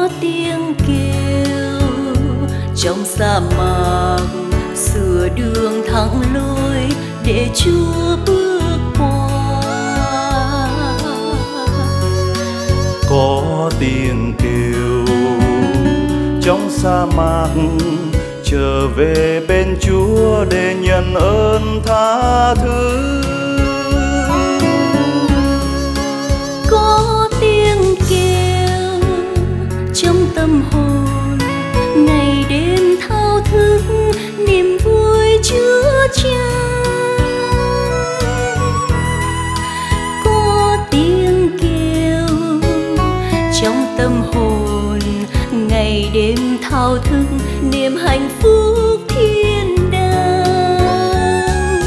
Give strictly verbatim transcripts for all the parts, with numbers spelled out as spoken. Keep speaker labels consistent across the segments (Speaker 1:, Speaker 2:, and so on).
Speaker 1: tiếng kêu trong sa mạc, sửa đường thẳng lối để Chúa bước qua.
Speaker 2: Có tiếng kêu trong sa mạc, trở về bên Chúa để nhận ơn tha thứ.
Speaker 1: Có tiếng kêu trong tâm hồn, ngày đêm thao thức niềm vui chứa chan. Có tiếng kêu trong tâm hồn, ngày đêm thao thức niềm hạnh phúc thiên đàng.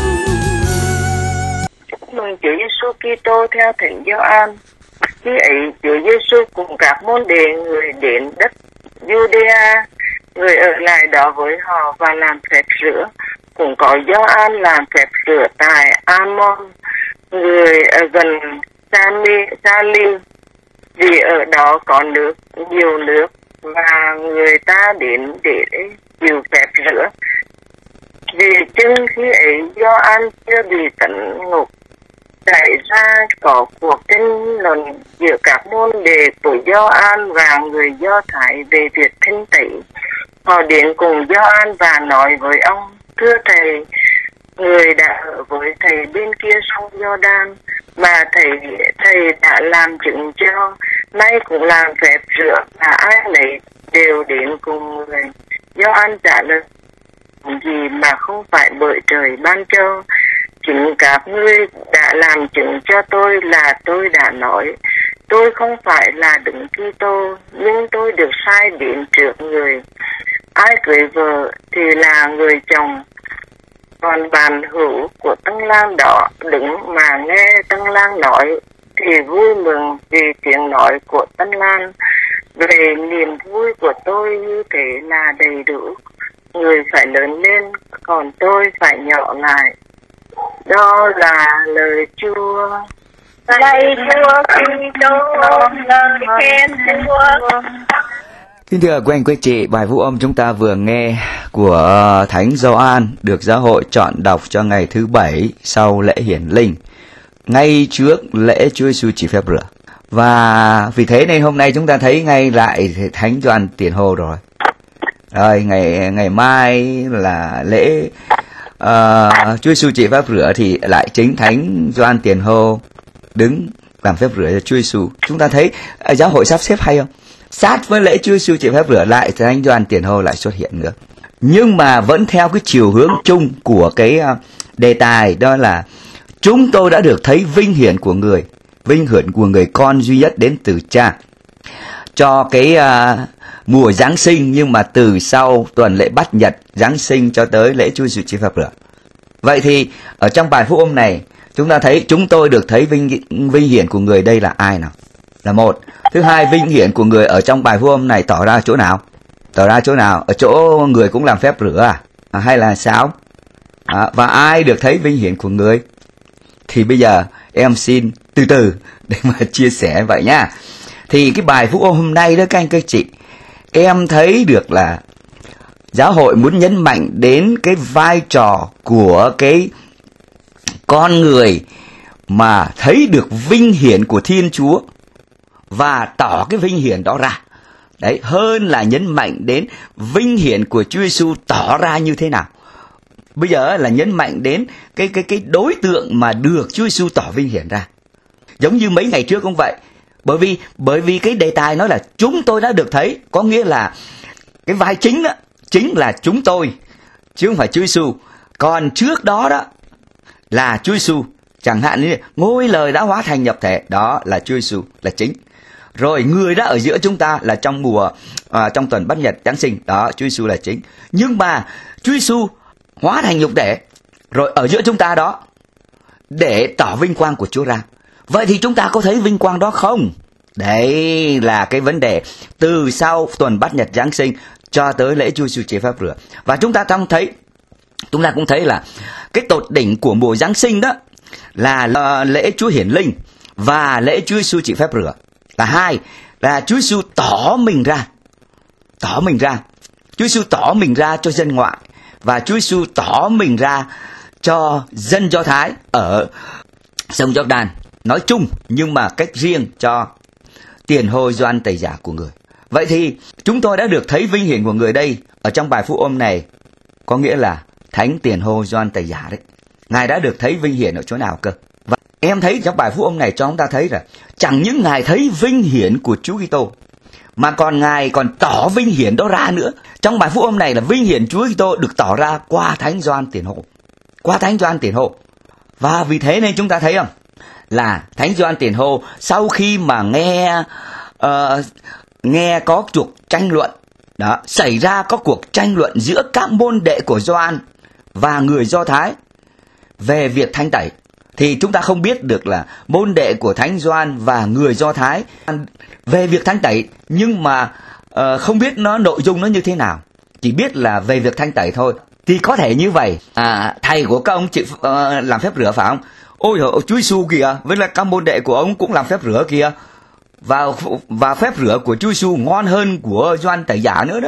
Speaker 3: Chúc mừng Chúa Giêsu Kitô theo Thánh Gioan. Khi ấy Chúa Giêsu cùng các môn đệ người đến đất Judea, người ở lại đó với họ và làm phép rửa. Cũng có Gioan làm phép rửa tại Amon, người ở gần Salim, vì ở đó có nước, nhiều nước, và người ta đến để chịu phép rửa. Vì chừng khi ấy Gioan chưa bị tấn ngục, xảy ra có cuộc tranh luận giữa các môn đệ của Gioan và người Do Thái về việc thanh tẩy. Họ đến cùng Gioan và nói với ông: thưa thầy, người đã ở với thầy bên kia sông Giođan mà thầy thầy đã làm chứng cho, nay cũng làm phép rửa, và ai nấy đều đến cùng người. Gioan trả lời: gì mà không phải bởi trời ban cho. Chính các ngươi đã làm chứng cho tôi là tôi đã nói. Tôi không phải là Đấng Kitô, nhưng tôi được sai đến trước người. Ai cưới vợ thì là người chồng, còn bạn hữu của tân lang đó đứng mà nghe tân lang nói thì vui mừng vì tiếng nói của tân lang. Về niềm vui của tôi như thế là đầy đủ. Người phải lớn lên, còn tôi phải nhỏ lại. Đó là lời Chúa.
Speaker 4: Lạy Chúa Kitô, lời khen Chúa.
Speaker 5: Kính thưa quý anh quý chị, bài vũ âm chúng ta vừa nghe của Thánh Gioan được giáo hội chọn đọc cho ngày thứ bảy sau lễ hiển linh, ngay trước lễ Chúa Giêsu chỉ phép rửa. Và vì thế nên hôm nay chúng ta thấy ngay lại Thánh Gioan Tiền Hô rồi. Rồi ngày ngày mai là lễ uh, Chúa Giêsu chỉ phép rửa thì lại chính Thánh Gioan Tiền Hô đứng làm phép rửa cho Chúa Giêsu. Chúng ta thấy uh, giáo hội sắp xếp hay không? Sát với lễ Chúa Giêsu chỉ phép rửa lại Thánh Gioan Tiền Hô lại xuất hiện nữa. Nhưng mà vẫn theo cái chiều hướng chung của cái uh, đề tài, đó là chúng tôi đã được thấy vinh hiển của người, vinh hiển của người con duy nhất đến từ Cha. Cho cái uh, mùa Giáng sinh, nhưng mà từ sau tuần lễ Bát Nhật, Giáng sinh cho tới lễ Chúa Giêsu chỉ phép rửa. Vậy thì ở trong bài phúc âm này chúng ta thấy chúng tôi được thấy vinh vinh hiển của người, đây là ai nào? Là một. Thứ hai, vinh hiển của người ở trong bài phúc âm này tỏ ra chỗ nào? Tỏ ra chỗ nào? Ở chỗ người cũng làm phép rửa à? à hay là sao? À, và ai được thấy vinh hiển của người? Thì bây giờ em xin từ từ để mà chia sẻ vậy nha. Thì cái bài phúc âm hôm nay đó các anh các chị, em thấy được là giáo hội muốn nhấn mạnh đến cái vai trò của cái con người mà thấy được vinh hiển của Thiên Chúa và tỏ cái vinh hiển đó ra. Đấy, hơn là nhấn mạnh đến vinh hiển của Chúa Giêsu tỏ ra như thế nào. Bây giờ là nhấn mạnh đến cái cái cái đối tượng mà được Chúa Giêsu tỏ vinh hiển ra. Giống như mấy ngày trước cũng vậy. Bởi vì bởi vì cái đề tài nói là chúng tôi đã được thấy, có nghĩa là cái vai chính đó chính là chúng tôi, chứ không phải Chúa Giêsu. Còn trước đó đó là Chúa Giêsu, chẳng hạn như ngôi lời đã hóa thành nhập thể, đó là Chúa Giêsu là chính. Rồi người đã ở giữa chúng ta là trong mùa à, trong tuần Bát Nhật Giáng sinh, đó Chúa Giêsu là chính. Nhưng mà Chúa Giêsu hóa thành nhục thể rồi ở giữa chúng ta đó để tỏ vinh quang của Chúa ra. Vậy thì chúng ta có thấy vinh quang đó không? Đấy là cái vấn đề từ sau tuần Bát Nhật Giáng sinh cho tới lễ Chúa Giêsu chỉ phép rửa. Và chúng ta trong thấy chúng ta cũng thấy là cái tột đỉnh của mùa Giáng sinh đó là lễ Chúa hiển linh và lễ Chúa Giêsu chỉ phép rửa. Là hai, là Chúa Giêsu tỏ mình ra tỏ mình ra. Chúa Giêsu tỏ mình ra cho dân ngoại, và Chúa Giêsu tỏ mình ra cho dân Do Thái ở sông Giô-đan nói chung, nhưng mà cách riêng cho tiền hô Gioan Tẩy Giả của người. Vậy thì chúng tôi đã được thấy vinh hiển của người đây ở trong bài phúc âm này, có nghĩa là Thánh Tiền hô Gioan Tẩy Giả đấy. Ngài đã được thấy vinh hiển ở chỗ nào cơ? Và em thấy trong bài phúc âm này cho chúng ta thấy là chẳng những Ngài thấy vinh hiển của Chúa Kitô, mà còn Ngài còn tỏ vinh hiển đó ra nữa. Trong bài phúc âm này là vinh hiển Chúa Kitô được tỏ ra qua Thánh Gioan Tiền hô, qua Thánh Gioan Tiền hô. Và vì thế nên chúng ta thấy không, là Thánh Gioan Tiền hô sau khi mà nghe uh, nghe có cuộc tranh luận đó, xảy ra có cuộc tranh luận giữa các môn đệ của Gioan và người Do Thái về việc thánh tẩy, thì chúng ta không biết được là môn đệ của Thánh Gioan và người Do Thái về việc thánh tẩy, nhưng mà uh, không biết nó nội dung nó như thế nào, chỉ biết là về việc thánh tẩy thôi. Thì có thể như vậy, à, thầy của các ông chịu uh, làm phép rửa phải không? Ôi trời ơi, Chúa Giêsu kìa, với lại các môn đệ của ông cũng làm phép rửa kìa, và và phép rửa của Chúa Giêsu ngon hơn của Gioan Tẩy Giả nữa đó.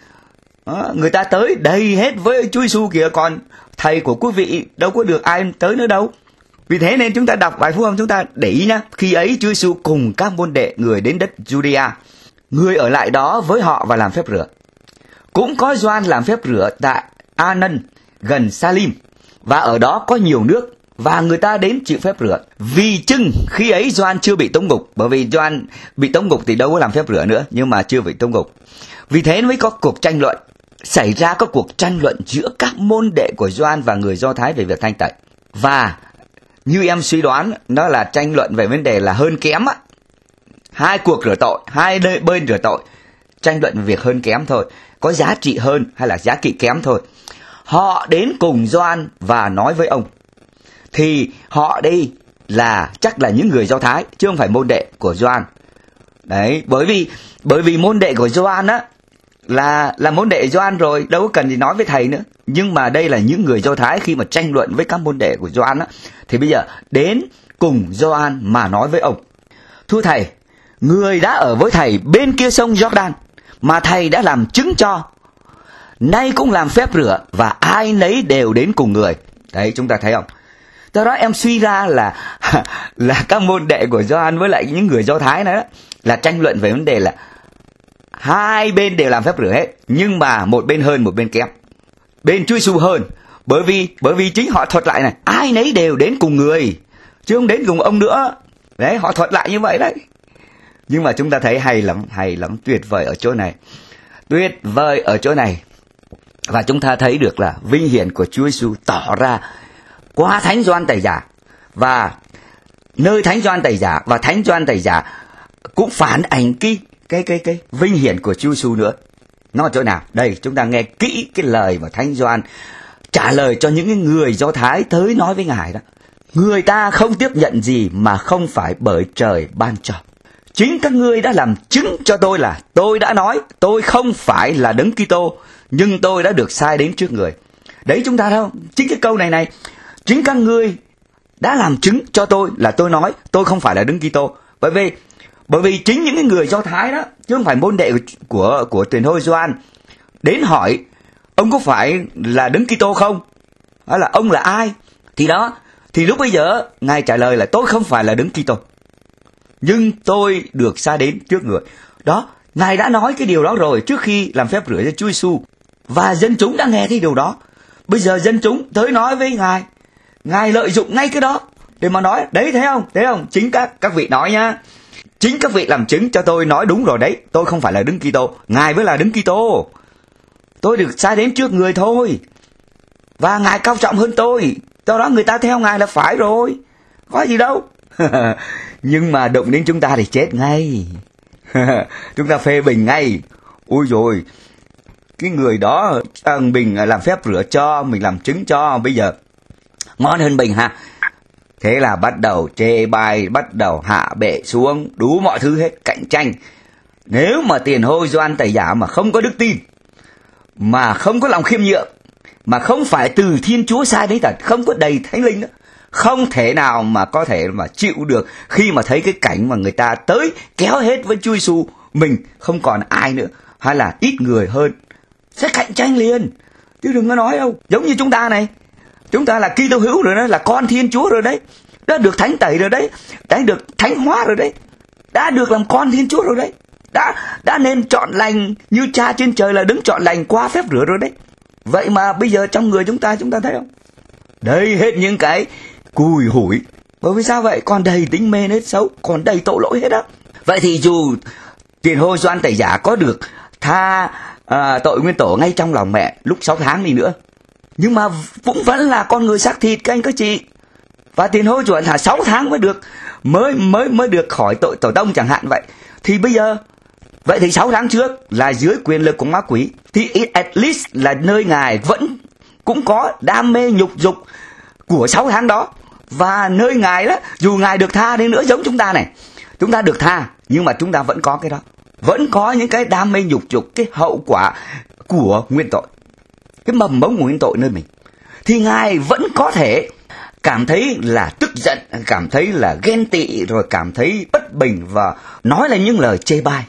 Speaker 5: Đó, người ta tới đầy hết với Chúa Giêsu kìa, còn thầy của quý vị đâu có được ai tới nữa đâu. Vì thế nên chúng ta đọc bài phúc âm, chúng ta để ý nhá. Khi ấy Chúa Giêsu cùng các môn đệ người đến đất Judea, người ở lại đó với họ và làm phép rửa. Cũng có Gioan làm phép rửa tại Anan gần Salim, và ở đó có nhiều nước, và người ta đến chịu phép rửa. Vì chưng khi ấy Gioan chưa bị tống ngục, bởi vì Gioan bị tống ngục thì đâu có làm phép rửa nữa, nhưng mà chưa bị tống ngục. Vì thế mới có cuộc tranh luận, xảy ra có cuộc tranh luận giữa các môn đệ của Gioan và người Do Thái về việc thanh tẩy. Và như em suy đoán, nó là tranh luận về vấn đề là hơn kém á. Hai cuộc rửa tội, hai bên rửa tội, tranh luận về việc hơn kém thôi, có giá trị hơn hay là giá trị kém thôi. Họ đến cùng Gioan và nói với ông. Thì họ đây là chắc là những người Do Thái, chứ không phải môn đệ của Gioan. Đấy, bởi vì bởi vì môn đệ của Gioan á là là môn đệ Gioan rồi, đâu có cần gì nói với thầy nữa. Nhưng mà đây là những người Do Thái, khi mà tranh luận với các môn đệ của Gioan á, thì bây giờ đến cùng Gioan mà nói với ông. Thưa thầy, người đã ở với thầy bên kia sông Giô-đan mà thầy đã làm chứng cho, nay cũng làm phép rửa, và ai nấy đều đến cùng người. Đấy, chúng ta thấy không? Do đó em suy ra là là các môn đệ của Gioan với lại những người Do Thái này đó, là tranh luận về vấn đề là hai bên đều làm phép rửa hết, nhưng mà một bên hơn một bên kém. Bên Chúa Giêsu hơn, bởi vì bởi vì chính họ thuật lại này, ai nấy đều đến cùng người, chứ không đến cùng ông nữa. Đấy, họ thuật lại như vậy đấy. Nhưng mà chúng ta thấy hay lắm, hay lắm, tuyệt vời ở chỗ này. Tuyệt vời ở chỗ này. Và chúng ta thấy được là vinh hiển của Chúa Giêsu tỏ ra qua Thánh Gioan Tẩy Giả, và nơi Thánh Gioan Tẩy Giả và Thánh Gioan Tẩy Giả cũng phản ảnh cái cái cái cái vinh hiển của Chúa Giêsu nữa. Nó ở chỗ nào? Đây, chúng ta nghe kỹ cái lời mà Thánh Gioan trả lời cho những người Do Thái tới nói với Ngài đó. Người ta không tiếp nhận gì mà không phải bởi trời ban cho. Chính các ngươi đã làm chứng cho tôi là tôi đã nói tôi không phải là Đấng Kitô, nhưng tôi đã được sai đến trước người. Đấy, chúng ta thấy không? Chính cái câu này này, chính các ngươi đã làm chứng cho tôi là tôi nói tôi không phải là Đấng Kitô. Bởi vì bởi vì chính những người Do Thái đó, chứ không phải môn đệ của của, của Tiền hô Gioan, đến hỏi ông có phải là Đấng Kitô không? Hay là ông là ai? Thì đó, thì lúc bây giờ Ngài trả lời là tôi không phải là Đấng Kitô, nhưng tôi được sai đến trước người. Đó, Ngài đã nói cái điều đó rồi trước khi làm phép rửa cho Chúa Giêsu, và dân chúng đã nghe thấy điều đó. Bây giờ dân chúng tới nói với Ngài, Ngài lợi dụng ngay cái đó để mà nói, đấy, thấy không? Thấy không? Chính các các vị nói nhá. Chính các vị làm chứng cho tôi nói đúng rồi đấy, tôi không phải là Đấng Kitô, Ngài mới là Đấng Kitô. Tôi được sai đến trước người thôi, và Ngài cao trọng hơn tôi, do đó người ta theo Ngài là phải rồi, có gì đâu. Nhưng mà đụng đến chúng ta thì chết ngay. Chúng ta phê bình ngay. Ôi rồi, cái người đó à, mình làm phép rửa cho, mình làm chứng cho, bây giờ ngon hơn mình ha. Thế là bắt đầu chê bai, bắt đầu hạ bệ xuống, đủ mọi thứ hết, cạnh tranh. Nếu mà Tiền hô Gioan Tẩy Giả mà không có đức tin, mà không có lòng khiêm nhượng, mà không phải từ Thiên Chúa sai đến thật, không có đầy Thánh Linh nữa, không thể nào mà có thể mà chịu được khi mà thấy cái cảnh mà người ta tới kéo hết với Chúa Giêsu, mình không còn ai nữa, hay là ít người hơn sẽ cạnh tranh liền, chứ đừng có nói đâu. Giống như chúng ta này, chúng ta là Kitô hữu rồi đó, là con Thiên Chúa rồi đấy, đã được thánh tẩy rồi đấy, đã được thánh hóa rồi đấy, đã được làm con Thiên Chúa rồi đấy, đã đã nên chọn lành như Cha trên trời là đứng chọn lành qua phép rửa rồi đấy. Vậy mà bây giờ trong người chúng ta, chúng ta thấy không? Đây hết những cái cùi hủi. Bởi vì sao vậy? Còn đầy tính mê hết xấu, còn đầy tội lỗi hết á. Vậy thì dù Tiền Hô Gioan Tẩy Giả có được tha à, tội nguyên tổ ngay trong lòng mẹ lúc sáu tháng đi nữa, nhưng mà cũng vẫn là con người xác thịt các anh các chị. Và Tiền Hô Gioan hả sáu tháng mới được mới mới mới được khỏi tội tổ tông chẳng hạn vậy. Thì bây giờ vậy thì sáu tháng trước là dưới quyền lực của ma quỷ, thì at least là nơi Ngài vẫn cũng có đam mê nhục dục của sáu tháng đó. Và nơi Ngài đó, dù Ngài được tha đi nữa, giống chúng ta này, chúng ta được tha nhưng mà chúng ta vẫn có cái đó, vẫn có những cái đam mê nhục dục, cái hậu quả của nguyên tội, cái mầm mống của nguyên tội nơi mình. Thì Ngài vẫn có thể cảm thấy là tức giận, cảm thấy là ghen tị, rồi cảm thấy bất bình và nói là những lời chê bai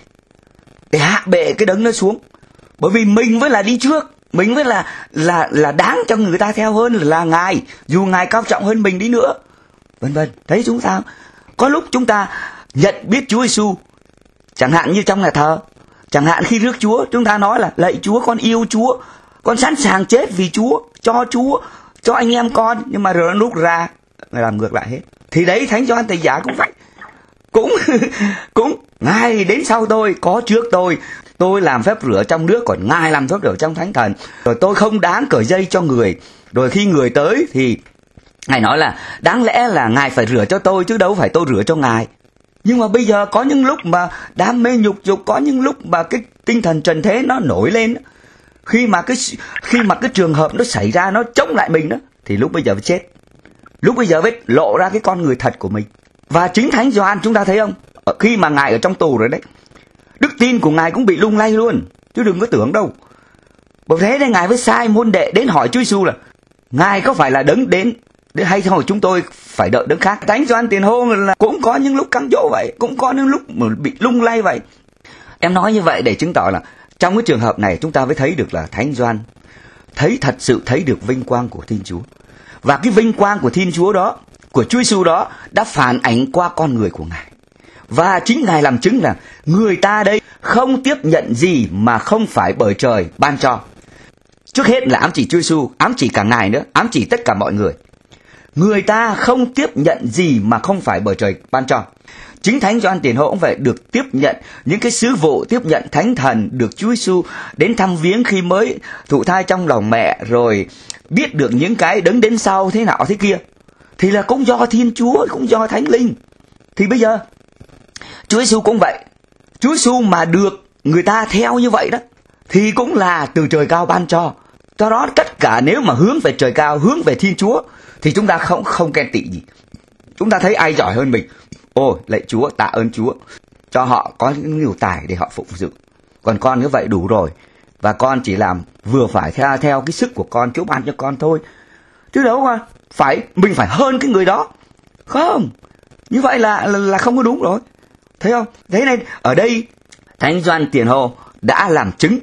Speaker 5: để hạ bệ cái đấng nó xuống. Bởi vì mình mới là đi trước, mình mới là là là đáng cho người ta theo hơn là Ngài, dù Ngài cao trọng hơn mình đi nữa, vân vân. Thấy chúng ta có lúc chúng ta nhận biết Chúa Giêsu, chẳng hạn như trong nhà thờ, chẳng hạn khi rước Chúa, chúng ta nói là lạy Chúa, con yêu Chúa, con sẵn sàng chết vì Chúa, cho Chúa, cho anh em con, nhưng mà rồi lúc ra làm ngược lại hết. Thì đấy, Thánh Gioan Tẩy Giả cũng vậy, cũng cũng Ngài đến sau tôi, có trước tôi, tôi làm phép rửa trong nước, còn Ngài làm phép rửa trong Thánh Thần, rồi tôi không đáng cởi dây cho người. Rồi khi người tới thì Ngài nói là đáng lẽ là Ngài phải rửa cho tôi chứ đâu phải tôi rửa cho Ngài. Nhưng mà bây giờ có những lúc mà đam mê nhục dục, có những lúc mà cái tinh thần trần thế nó nổi lên, khi mà cái khi mà cái trường hợp nó xảy ra, nó chống lại mình đó, thì lúc bây giờ mới chết, lúc bây giờ mới lộ ra cái con người thật của mình. Và chính Thánh Gioan chúng ta thấy không, khi mà Ngài ở trong tù rồi đấy, đức tin của Ngài cũng bị lung lay luôn, chứ đừng có tưởng đâu. Bởi thế nên Ngài mới sai môn đệ đến hỏi Chúa Giêsu là Ngài có phải là đấng đến hay không, chúng tôi phải đợi đấng khác. Thánh Gioan Tiền Hô là cũng có những lúc cám dỗ vậy, cũng có những lúc mà bị lung lay vậy. Em nói như vậy để chứng tỏ là trong cái trường hợp này chúng ta mới thấy được là Thánh Gioan thấy thật sự thấy được vinh quang của Thiên Chúa. Và cái vinh quang của Thiên Chúa đó, của Chúa Giêsu đó, đã phản ánh qua con người của Ngài. Và chính Ngài làm chứng là người ta đây không tiếp nhận gì mà không phải bởi trời ban cho. Trước hết là ám chỉ Chúa Giêsu, ám chỉ cả Ngài nữa, ám chỉ tất cả mọi người. Người ta không tiếp nhận gì mà không phải bởi trời ban cho. Chính Thánh Gioan Tiền Hô cũng phải được tiếp nhận những cái sứ vụ, tiếp nhận Thánh Thần, được Chúa Giêsu đến thăm viếng khi mới thụ thai trong lòng mẹ, rồi biết được những cái đấng đến sau thế nào thế kia. Thì là cũng do Thiên Chúa, cũng do Thánh Linh. Thì bây giờ Chúa Giêsu cũng vậy. Chúa Giêsu mà được người ta theo như vậy đó, thì cũng là từ trời cao ban cho. Do đó tất cả nếu mà hướng về trời cao, hướng về Thiên Chúa, thì chúng ta không không ghen tị gì. Chúng ta thấy ai giỏi hơn mình, ôi lạy Chúa, tạ ơn Chúa, cho họ có những nhiều tài để họ phụng sự. Còn con như vậy đủ rồi, và con chỉ làm vừa phải theo theo cái sức của con, Chúa ban cho con thôi. Chứ đâu mà phải mình phải hơn cái người đó. Không, như vậy là là, là không có đúng rồi. Thấy không? Thế nên ở đây Thánh Gioan Tiền Hô đã làm chứng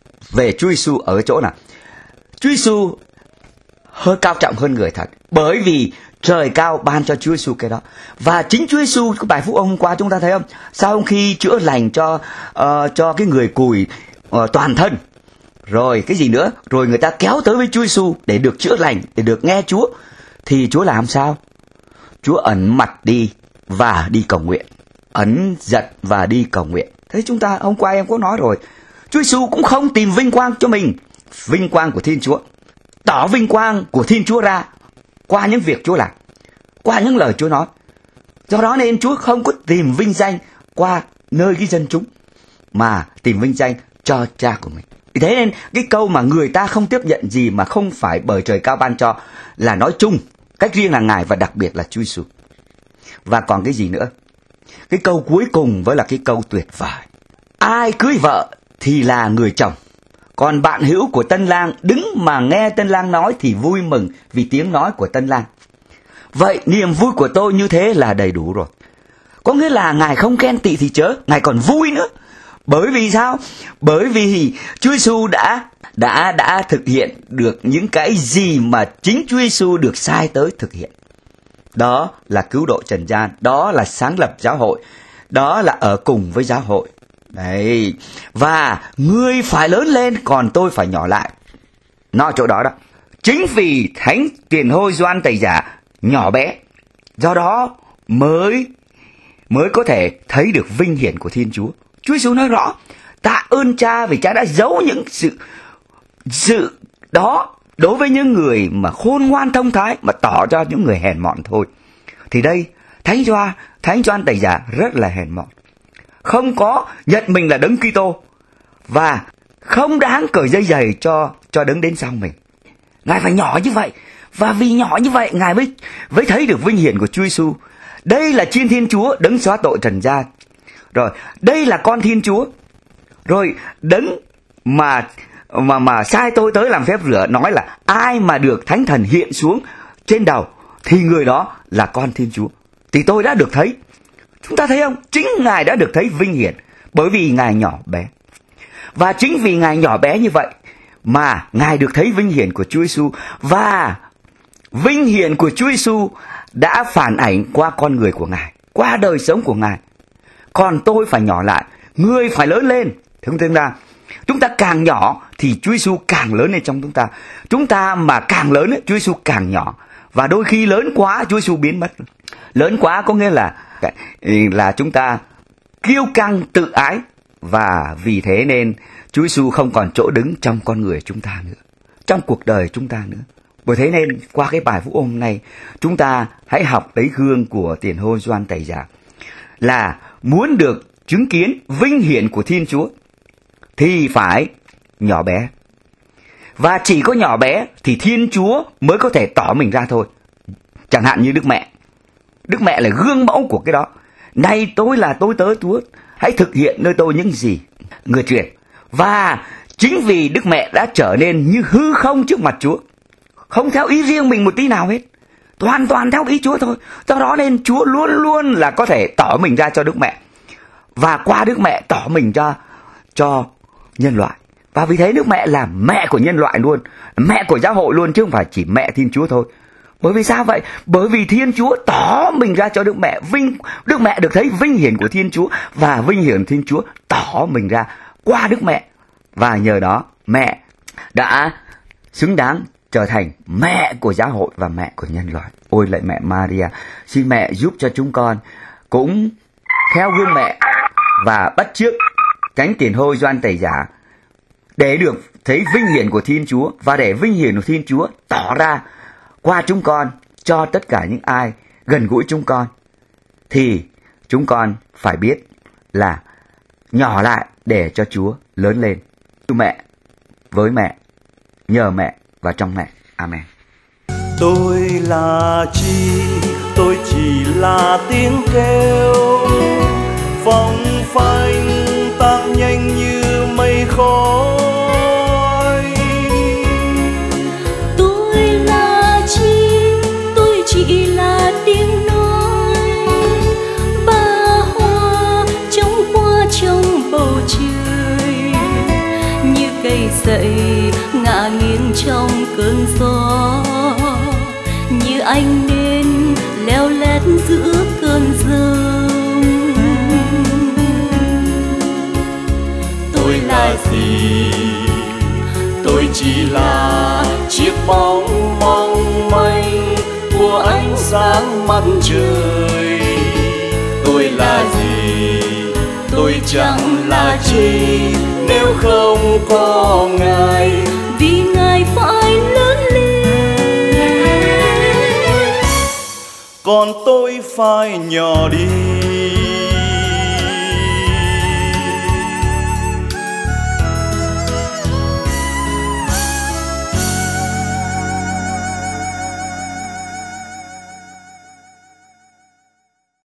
Speaker 5: về Chúa Giêsu ở cái chỗ nào Chúa Giêsu hơi cao trọng hơn người thật, bởi vì trời cao ban cho Chúa Giêsu cái đó. Và chính Chúa Giêsu, cái bài phúc âm hôm qua chúng ta thấy không, sau khi chữa lành cho uh, cho cái người cùi uh, toàn thân, rồi cái gì nữa, rồi người ta kéo tới với Chúa Giêsu để được chữa lành, để được nghe Chúa, thì Chúa làm sao? Chúa ẩn mặt đi và đi cầu nguyện, ẩn giật và đi cầu nguyện. Thế chúng ta hôm qua em có nói rồi, Chúa Giêsu cũng không tìm vinh quang cho mình, vinh quang của Thiên Chúa, tỏ vinh quang của Thiên Chúa ra qua những việc Chúa làm, qua những lời Chúa nói. Do đó nên Chúa không có tìm vinh danh qua nơi cái dân chúng, mà tìm vinh danh cho Cha của mình. Thế nên cái câu mà người ta không tiếp nhận gì mà không phải bởi trời cao ban cho là nói chung, cách riêng là Ngài và đặc biệt là Chúa Giêsu. Và còn cái gì nữa? Cái câu cuối cùng với là cái câu tuyệt vời. Ai cưới vợ thì là người chồng, còn bạn hữu của tân lang đứng mà nghe tân lang nói thì vui mừng vì tiếng nói của tân lang. Vậy niềm vui của tôi như thế là đầy đủ rồi. Có nghĩa là Ngài không ghen tị thì chớ, Ngài còn vui nữa. Bởi vì sao? Bởi vì Chúa Giêsu đã đã đã thực hiện được những cái gì mà chính Chúa Giêsu được sai tới thực hiện. Đó là cứu độ trần gian, đó là sáng lập giáo hội, đó là ở cùng với giáo hội. Đấy. Và ngươi phải lớn lên, còn tôi phải nhỏ lại. Nó chỗ đó đó. Chính vì Thánh Tiền Hôi Gioan Tẩy Giả nhỏ bé, do đó mới mới có thể thấy được vinh hiển của Thiên Chúa. Chúa Giêsu nói rõ, tạ ơn Cha vì Cha đã giấu những sự sự đó đối với những người mà khôn ngoan thông thái, mà tỏ cho những người hèn mọn thôi. Thì đây, Thánh Gioan, Thánh Gioan Tẩy Giả rất là hèn mọn, không có nhận mình là Đấng Kitô và không đáng cởi dây giày cho cho Đấng đến sau mình. Ngài phải nhỏ như vậy, và vì nhỏ như vậy Ngài mới mới thấy được vinh hiển của Chúa Giêsu. Đây là Chiên Thiên Chúa, Đấng xóa tội trần gian. Rồi, đây là con Thiên Chúa. Rồi, Đấng mà mà mà sai tôi tới làm phép rửa, nói là ai mà được Thánh Thần hiện xuống trên đầu thì người đó là con Thiên Chúa. Thì tôi đã được thấy. Chúng ta thấy không? Chính Ngài đã được thấy vinh hiển, bởi vì Ngài nhỏ bé. Và chính vì Ngài nhỏ bé như vậy mà Ngài được thấy vinh hiển của Chúa Giêsu, và vinh hiển của Chúa Giêsu đã phản ảnh qua con người của Ngài, qua đời sống của Ngài. Còn tôi phải nhỏ lại, ngươi phải lớn lên. Thưa chúng ta, chúng ta càng nhỏ thì Chúa Giêsu càng lớn lên trong chúng ta. Chúng ta mà càng lớn, Chúa Giêsu càng nhỏ. Và đôi khi lớn quá, Chúa Giêsu biến mất. Lớn quá có nghĩa là là chúng ta kiêu căng tự ái, và vì thế nên Chúa Giêsu không còn chỗ đứng trong con người chúng ta nữa, trong cuộc đời chúng ta nữa. Bởi thế nên qua cái bài phúc hôm nay, chúng ta hãy học lấy gương của Tiền Hôi Gioan Tẩy Giả, là muốn được chứng kiến vinh hiển của Thiên Chúa thì phải nhỏ bé. Và chỉ có nhỏ bé thì Thiên Chúa mới có thể tỏ mình ra thôi. Chẳng hạn như Đức Mẹ. Đức Mẹ là gương mẫu của cái đó. Này tôi là tôi tớ Chúa, hãy thực hiện nơi tôi những gì người truyền. Và chính vì Đức Mẹ đã trở nên như hư không trước mặt Chúa, không theo ý riêng mình một tí nào hết, hoàn toàn theo ý Chúa thôi. Do đó nên Chúa luôn luôn là có thể tỏ mình ra cho Đức Mẹ, và qua Đức Mẹ tỏ mình ra cho nhân loại. Và vì thế Đức Mẹ là mẹ của nhân loại luôn, mẹ của giáo hội luôn, chứ không phải chỉ mẹ Thiên Chúa thôi. Bởi vì sao vậy? Bởi vì Thiên Chúa tỏ mình ra cho Đức Mẹ. Vinh, Đức Mẹ được thấy vinh hiển của Thiên Chúa, và vinh hiển Thiên Chúa tỏ mình ra qua Đức Mẹ. Và nhờ đó mẹ đã xứng đáng trở thành mẹ của giáo hội và mẹ của nhân loại. Ôi lạy mẹ Maria, xin mẹ giúp cho chúng con cũng theo gương mẹ và bắt chước Thánh Tiền Hôi Gioan Tẩy Giả, để được thấy vinh hiển của Thiên Chúa, và để vinh hiển của Thiên Chúa tỏ ra qua chúng con cho tất cả những ai gần gũi chúng con. Thì chúng con phải biết là nhỏ lại để cho Chúa lớn lên. Thưa mẹ, với mẹ, nhờ mẹ và trong mẹ. Amen.
Speaker 2: Tôi là chi, tôi chỉ là tiếng kêu phong phanh tan nhanh như mây khói.
Speaker 1: Tôi là chi, tôi chỉ là tiếng nói, ba hoa trong qua trong bầu trời, như cây dậy ngả nghiêng trong cơn gió, như ánh nến leo lét giữa cơn giông.
Speaker 2: Tôi là gì? Tôi chỉ là chiếc bóng mong manh của ánh sáng mặt trời. Tôi là gì? Tôi chẳng là chi nếu không có Ngài,
Speaker 1: vì Ngài phải lớn lên,
Speaker 2: còn tôi phải nhỏ đi.